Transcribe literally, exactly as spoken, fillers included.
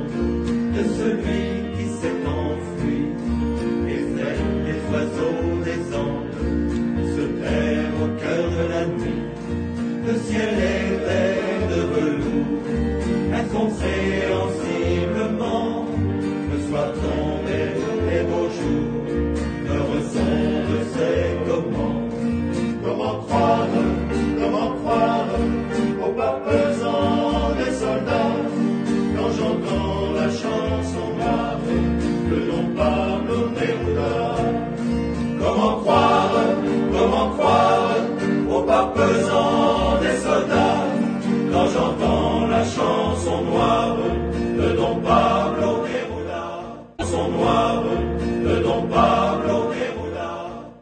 de celui qui s'est enfui. Et fait les oiseaux des Andes se taire au cœur de la nuit. Le ciel est vert de velours, incompréhensiblement. Le soir tombé, les beaux jours, heureux sont de ces comment. Comment croire, comment croire au pas pesant des soldats, quand j'entends la chanson grave de Don Pablo Neruda. Comment croire, comment croire au pas pesant des soldats, quand j'entends la chanson noire de Don Pablo Neruda. Chanson noire de Don Pablo